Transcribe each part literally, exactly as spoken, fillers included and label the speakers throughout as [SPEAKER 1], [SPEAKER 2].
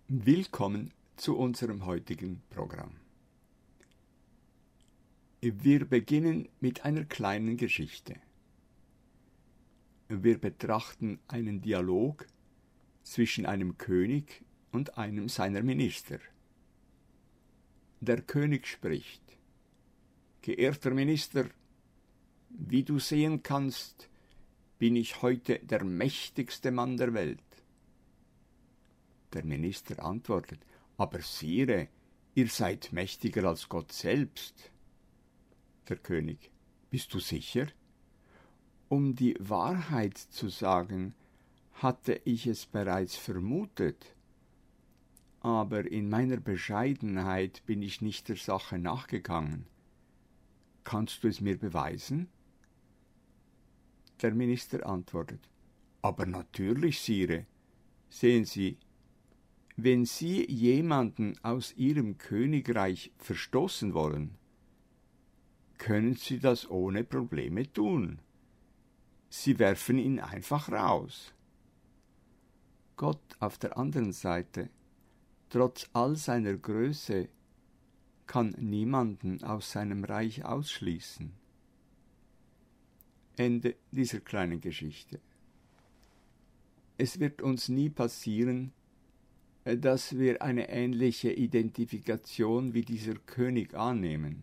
[SPEAKER 1] Willkommen zu unserem heutigen Programm. Wir beginnen mit einer kleinen Geschichte. Wir betrachten einen Dialog zwischen einem König und einem seiner Minister. Der König spricht: Geehrter Minister, wie du sehen kannst, bin ich heute der mächtigste Mann der Welt. Der Minister antwortet: Aber Sire, ihr seid mächtiger als Gott selbst. Der König: Bist du sicher? Um die Wahrheit zu sagen, hatte ich es bereits vermutet, aber in meiner Bescheidenheit bin ich nicht der Sache nachgegangen. Kannst du es mir beweisen? Der Minister antwortet: Aber natürlich, Sire. Sehen Sie, wenn Sie jemanden aus Ihrem Königreich verstoßen wollen, können Sie das ohne Probleme tun. Sie werfen ihn einfach raus. Gott auf der anderen Seite, trotz all seiner Größe, kann niemanden aus seinem Reich ausschließen. Ende dieser kleinen Geschichte. Es wird uns nie passieren, dass wir eine ähnliche Identifikation wie dieser König annehmen.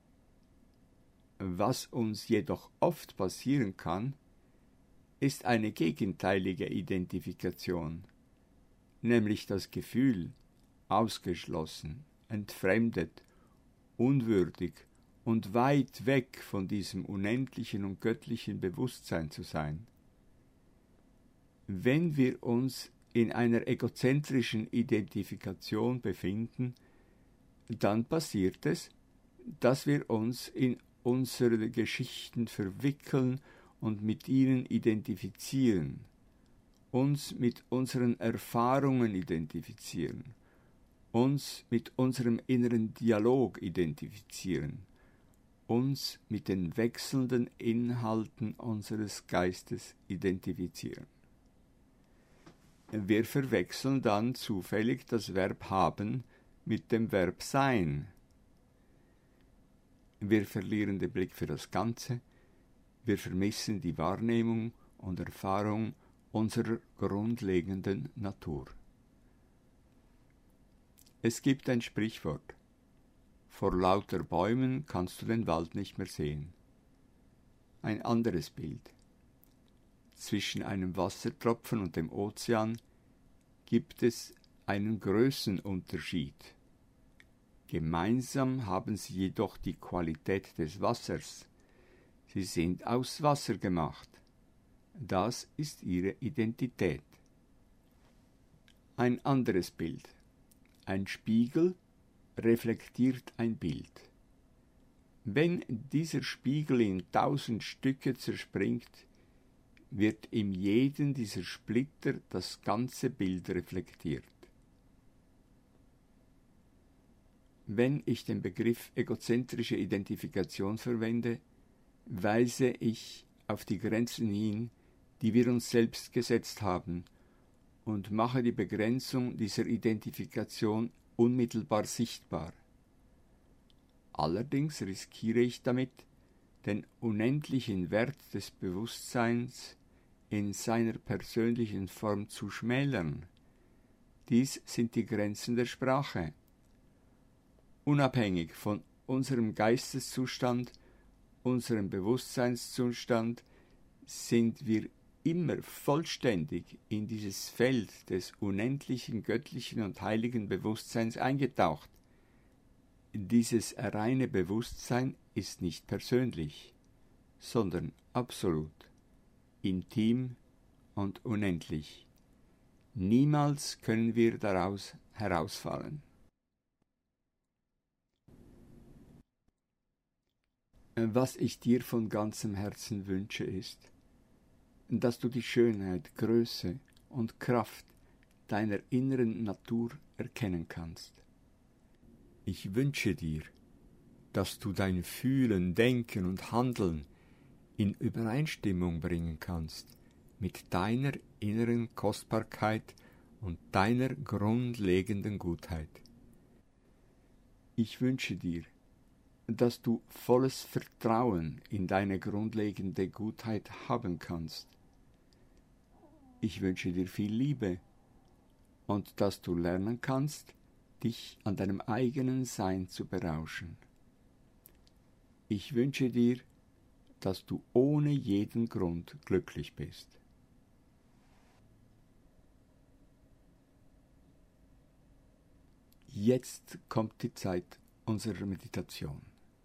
[SPEAKER 1] Was uns jedoch oft passieren kann, ist eine gegenteilige Identifikation, nämlich das Gefühl, ausgeschlossen, entfremdet, unwürdig und weit weg von diesem unendlichen und göttlichen Bewusstsein zu sein. Wenn wir uns in einer egozentrischen Identifikation befinden, dann passiert es, dass wir uns in unsere Geschichten verwickeln und mit ihnen identifizieren, uns mit unseren Erfahrungen identifizieren, uns mit unserem inneren Dialog identifizieren, uns mit den wechselnden Inhalten unseres Geistes identifizieren. Wir verwechseln dann zufällig das Verb haben mit dem Verb sein. Wir verlieren den Blick für das Ganze, wir vermissen die Wahrnehmung und Erfahrung unserer grundlegenden Natur. Es gibt ein Sprichwort: Vor lauter Bäumen kannst du den Wald nicht mehr sehen. Ein anderes Bild: Zwischen einem Wassertropfen und dem Ozean gibt es einen Größenunterschied. Gemeinsam haben sie jedoch die Qualität des Wassers. Sie sind aus Wasser gemacht. Das ist ihre Identität. Ein anderes Bild: Ein Spiegel reflektiert ein Bild. Wenn dieser Spiegel in tausend Stücke zerspringt, wird in jedem dieser Splitter das ganze Bild reflektiert. Wenn ich den Begriff egozentrische Identifikation verwende, weise ich auf die Grenzen hin, die wir uns selbst gesetzt haben, und mache die Begrenzung dieser Identifikation unmittelbar sichtbar. Allerdings riskiere ich damit, den unendlichen Wert des Bewusstseins in seiner persönlichen Form zu schmälern. Dies sind die Grenzen der Sprache. Unabhängig von unserem Geisteszustand, unserem Bewusstseinszustand, sind wir immer vollständig in dieses Feld des unendlichen, göttlichen und heiligen Bewusstseins eingetaucht. Dieses reine Bewusstsein ist nicht persönlich, sondern absolut, intim und unendlich. Niemals können wir daraus herausfallen. Was ich dir von ganzem Herzen wünsche, ist, dass du die Schönheit, Größe und Kraft deiner inneren Natur erkennen kannst. Ich wünsche dir, dass du dein Fühlen, Denken und Handeln in Übereinstimmung bringen kannst mit deiner inneren Kostbarkeit und deiner grundlegenden Gutheit. Ich wünsche dir, dass du volles Vertrauen in deine grundlegende Gutheit haben kannst. Ich wünsche dir viel Liebe und dass du lernen kannst, dich an deinem eigenen Sein zu berauschen. Ich wünsche dir, dass du ohne jeden Grund glücklich bist. Jetzt kommt die Zeit unserer Meditation.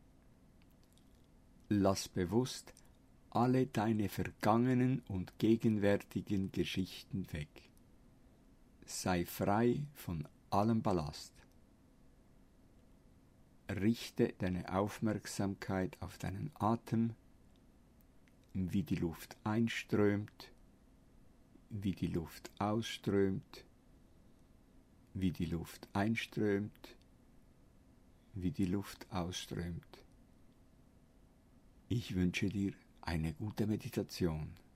[SPEAKER 1] Lass bewusst alle deine vergangenen und gegenwärtigen Geschichten weg. Sei frei von allem Ballast. Richte deine Aufmerksamkeit auf deinen Atem, wie die Luft einströmt, wie die Luft ausströmt, wie die Luft einströmt, wie die Luft ausströmt. Ich wünsche dir eine gute Meditation.